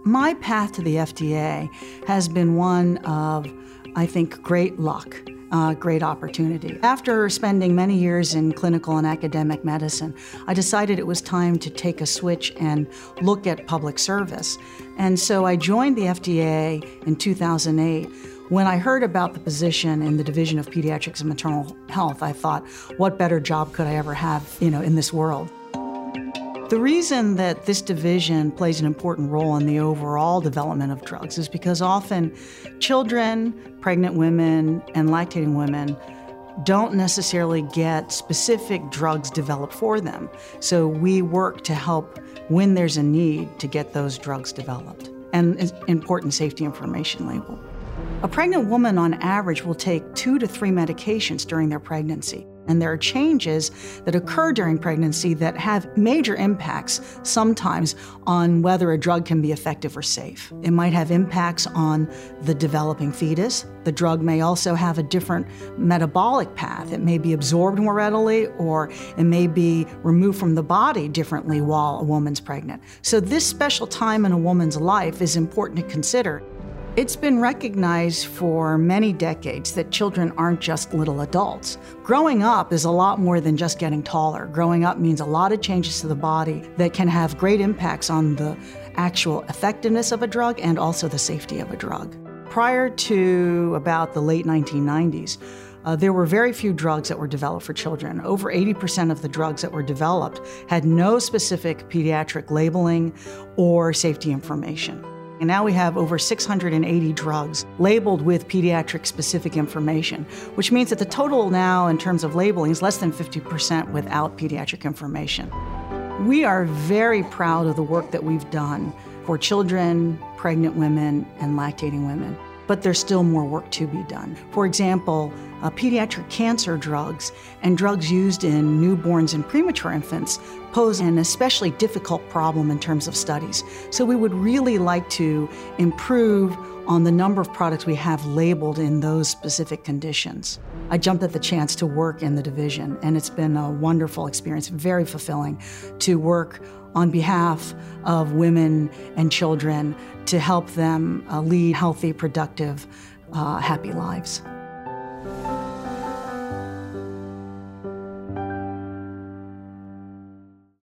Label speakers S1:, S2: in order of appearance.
S1: My path to the FDA has been one of, I think, great luck, great opportunity. After spending many years in clinical and academic medicine, I decided it was time to take a switch and look at public service. And so I joined the FDA in 2008. When I heard about the position in the Division of Pediatrics and Maternal Health, I thought, what better job could I ever have, in this world? The reason that this division plays an important role in the overall development of drugs is because often children, pregnant women, and lactating women don't necessarily get specific drugs developed for them. So we work to help when there's a need to get those drugs developed. And an important safety information label. A pregnant woman on average will take 2 to 3 medications during their pregnancy. And there are changes that occur during pregnancy that have major impacts sometimes on whether a drug can be effective or safe. It might have impacts on the developing fetus. The drug may also have a different metabolic path. It may be absorbed more readily, or it may be removed from the body differently while a woman's pregnant. So this special time in a woman's life is important to consider. It's been recognized for many decades that children aren't just little adults. Growing up is a lot more than just getting taller. Growing up means a lot of changes to the body that can have great impacts on the actual effectiveness of a drug and also the safety of a drug. Prior to about the late 1990s, there were very few drugs that were developed for children. Over 80% of the drugs that were developed had no specific pediatric labeling or safety information. And now we have over 680 drugs labeled with pediatric-specific information, which means that the total now in terms of labeling is less than 50% without pediatric information. We are very proud of the work that we've done for children, pregnant women, and lactating women. But there's still more work to be done. For example, pediatric cancer drugs and drugs used in newborns and premature infants pose an especially difficult problem in terms of studies. So we would really like to improve on the number of products we have labeled in those specific conditions. I jumped at the chance to work in the division, and it's been a wonderful experience, very fulfilling to work on behalf of women and children to help them lead healthy, productive, happy lives.